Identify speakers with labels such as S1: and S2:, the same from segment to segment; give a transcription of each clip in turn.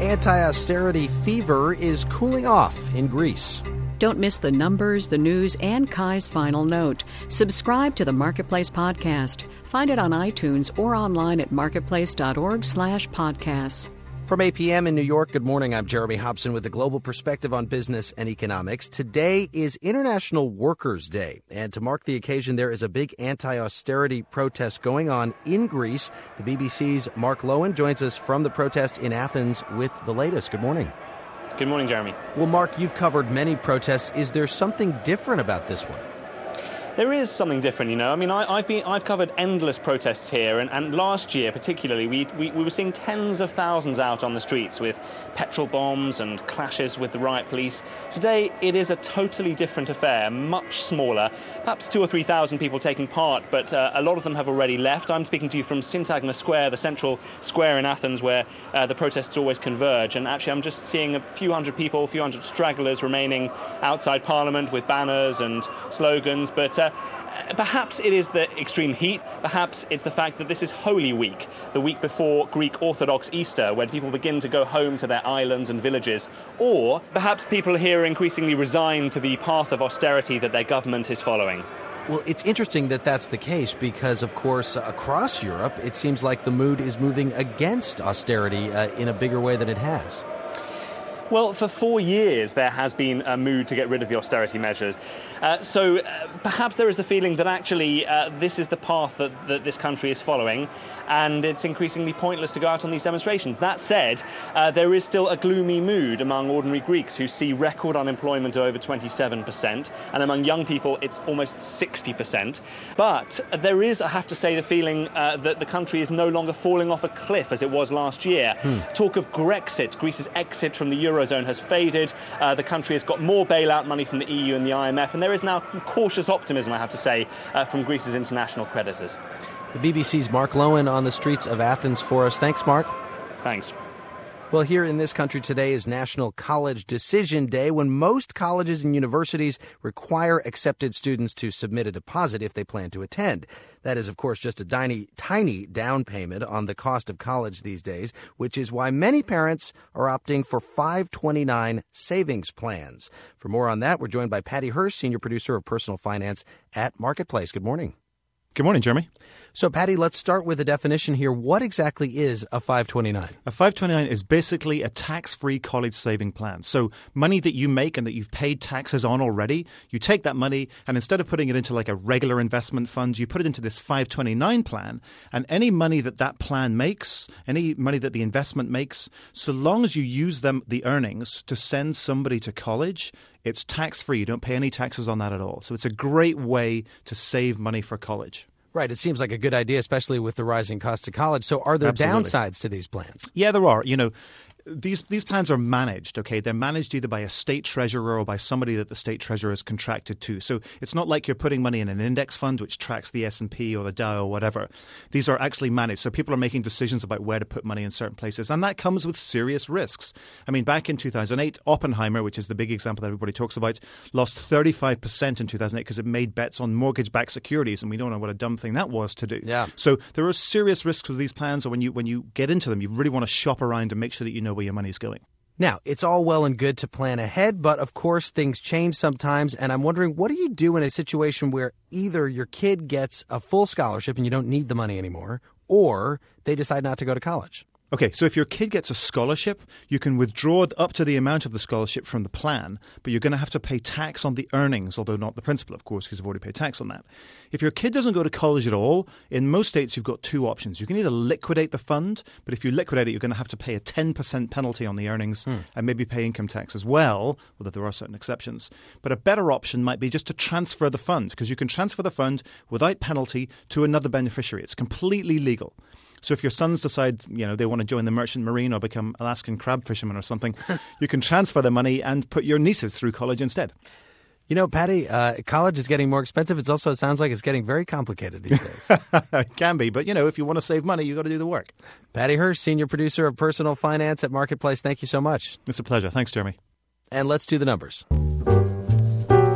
S1: anti-austerity fever is cooling off in Greece.
S2: Don't miss the numbers, the news, and Kai's final note. Subscribe to the Marketplace podcast. Find it on iTunes or online at marketplace.org/podcasts.
S1: From 8 p.m. in New York, good morning. I'm Jeremy Hobson with a global perspective on business and economics. Today is International Workers' Day, and to mark the occasion, there is a big anti-austerity protest going on in Greece. The BBC's Mark Lowen joins us from the protest in Athens with the latest. Good morning.
S3: Good morning, Jeremy.
S1: Well, Mark, you've covered many protests. Is there something different about this one?
S3: There is something different, you know. I mean, I've covered endless protests here, and last year particularly, we were seeing tens of thousands out on the streets with petrol bombs and clashes with the riot police. Today, it is a totally different affair, much smaller, perhaps 2,000 or 3,000 people taking part, but a lot of them have already left. I'm speaking to you from Syntagma Square, the central square in Athens, where the protests always converge, and actually I'm just seeing a few hundred people, a few hundred stragglers remaining outside Parliament with banners and slogans, but perhaps it is the extreme heat, perhaps it's the fact that this is Holy Week, the week before Greek Orthodox Easter, when people begin to go home to their islands and villages, or perhaps people here are increasingly resigned to the path of austerity that their government is following.
S1: Well, it's interesting that that's the case because, of course, across Europe, it seems like the mood is moving against austerity in a bigger way than it has.
S3: Well, for 4 years, there has been a mood to get rid of the austerity measures. So perhaps there is the feeling that actually this is the path that this country is following, and it's increasingly pointless to go out on these demonstrations. That said, there is still a gloomy mood among ordinary Greeks who see record unemployment of over 27%, and among young people, it's almost 60%. But there is, I have to say, the feeling that the country is no longer falling off a cliff as it was last year. Talk of Grexit, Greece's exit from the Eurozone, has faded. The country has got more bailout money from the EU and the IMF, and there is now cautious optimism, I have to say, from Greece's international creditors.
S1: The BBC's Mark Lowen on the streets of Athens for us. Thanks, Mark.
S3: Thanks.
S1: Well, here in this country today is National College Decision Day, when most colleges and universities require accepted students to submit a deposit if they plan to attend. That is, of course, just a tiny down payment on the cost of college these days, which is why many parents are opting for 529 savings plans. For more on that, we're joined by Patty Hearst, senior producer of personal finance at Marketplace. Good morning.
S4: Good morning, Jeremy.
S1: So, Patty, let's start with the definition here. What exactly is a 529?
S4: A 529 is basically a tax-free college saving plan. So money that you make and that you've paid taxes on already, you take that money and instead of putting it into like a regular investment fund, you put it into this 529 plan. And any money that plan makes, any money that the investment makes, so long as you use the earnings to send somebody to college, it's tax-free. You don't pay any taxes on that at all. So it's a great way to save money for college.
S1: Right. It seems like a good idea, especially with the rising cost of college. So are there
S4: Absolutely.
S1: downsides to these plans?
S4: Yeah, there are. You know, these plans are managed, okay? They're managed either by a state treasurer or by somebody that the state treasurer is contracted to. So it's not like you're putting money in an index fund which tracks the S&P or the Dow or whatever. These are actually managed. So people are making decisions about where to put money in certain places. And that comes with serious risks. I mean, back in 2008, Oppenheimer, which is the big example that everybody talks about, lost 35% in 2008 because it made bets on mortgage-backed securities. And we don't know what a dumb thing that was to do.
S1: Yeah.
S4: So there are serious risks with these plans. Or when you get into them, you really want to shop around and make sure that you know where your money is going.
S1: Now, it's all well and good to plan ahead, but of course things change sometimes, and I'm wondering, what do you do in a situation where either your kid gets a full scholarship and you don't need the money anymore, or they decide not to go to college?
S4: Okay, so if your kid gets a scholarship, you can withdraw up to the amount of the scholarship from the plan, but you're going to have to pay tax on the earnings, although not the principal, of course, because you've already paid tax on that. If your kid doesn't go to college at all, in most states you've got two options. You can either liquidate the fund, but if you liquidate it, you're going to have to pay a 10% penalty on the earnings and maybe pay income tax as well, although there are certain exceptions. But a better option might be just to transfer the fund, because you can transfer the fund without penalty to another beneficiary. It's completely legal. So if your sons decide, they want to join the merchant marine or become Alaskan crab fishermen or something, you can transfer the money and put your nieces through college instead.
S1: You know, Patty, college is getting more expensive. It sounds like it's getting very complicated these days.
S4: It can be, but if you want to save money, you've got to do the work.
S1: Patty Hearst, senior producer of personal finance at Marketplace. Thank you so much.
S4: It's a pleasure. Thanks, Jeremy.
S1: And let's do the numbers.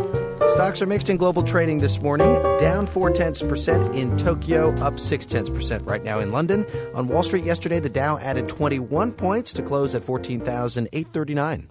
S1: Stocks are mixed in global trading this morning. Down 0.4% in Tokyo, up 0.6% right now in London. On Wall Street yesterday, the Dow added 21 points to close at 14,839.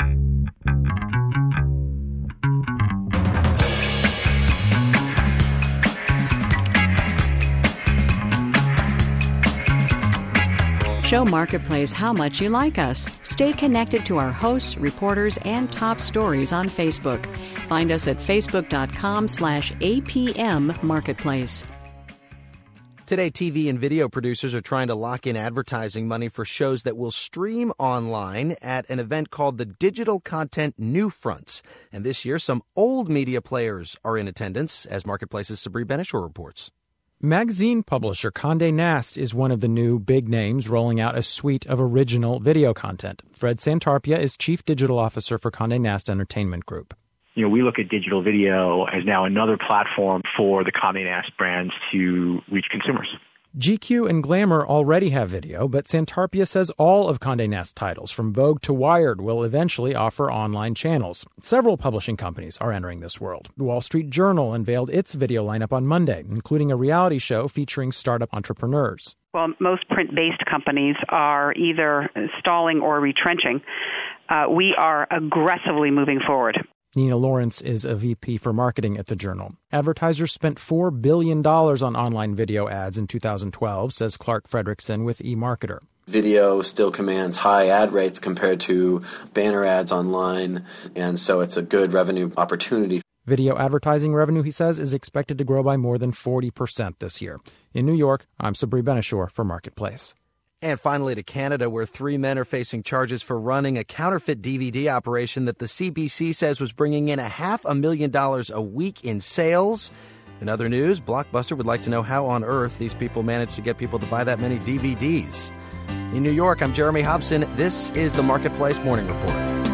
S2: Show Marketplace how much you like us. Stay connected to our hosts, reporters, and top stories on Facebook. Find us at facebook.com/APM Marketplace.
S1: Today, TV and video producers are trying to lock in advertising money for shows that will stream online at an event called the Digital Content Newfronts. And this year, some old media players are in attendance, as Marketplace's Sabri Benishore reports.
S5: Magazine publisher Condé Nast is one of the new big names rolling out a suite of original video content. Fred Santarpia is Chief Digital Officer for Condé Nast Entertainment Group.
S6: We look at digital video as now another platform for the Condé Nast brands to reach consumers.
S5: GQ and Glamour already have video, but Santarpia says all of Condé Nast titles, from Vogue to Wired, will eventually offer online channels. Several publishing companies are entering this world. The Wall Street Journal unveiled its video lineup on Monday, including a reality show featuring startup entrepreneurs.
S7: Well, most print-based companies are either stalling or retrenching. We are aggressively moving forward.
S5: Nina Lawrence is a VP for marketing at the Journal. Advertisers spent $4 billion on online video ads in 2012, says Clark Fredrickson with eMarketer.
S8: Video still commands high ad rates compared to banner ads online, and so it's a good revenue opportunity.
S5: Video advertising revenue, he says, is expected to grow by more than 40% this year. In New York, I'm Sabri Benishore for Marketplace.
S1: And finally to Canada, where 3 men are facing charges for running a counterfeit DVD operation that the CBC says was bringing in $500,000 a week in sales. In other news, Blockbuster would like to know how on earth these people managed to get people to buy that many DVDs. In New York, I'm Jeremy Hobson. This is the Marketplace Morning Report.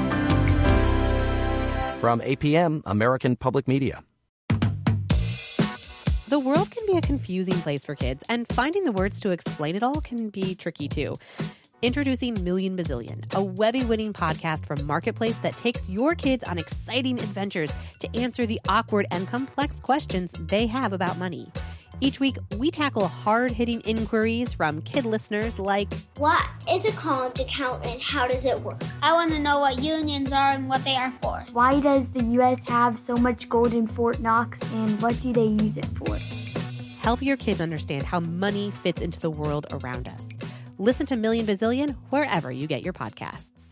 S1: From APM, American Public Media.
S9: The world can be a confusing place for kids, and finding the words to explain it all can be tricky too. Introducing Million Bazillion, a Webby-winning podcast from Marketplace that takes your kids on exciting adventures to answer the awkward and complex questions they have about money. Each week, we tackle hard-hitting inquiries from kid listeners like,
S10: what is a college account and how does it work?
S11: I want to know what unions are and what they are for.
S12: Why does the U.S. have so much gold in Fort Knox, and what do they use it for?
S9: Help your kids understand how money fits into the world around us. Listen to Million Bazillion wherever you get your podcasts.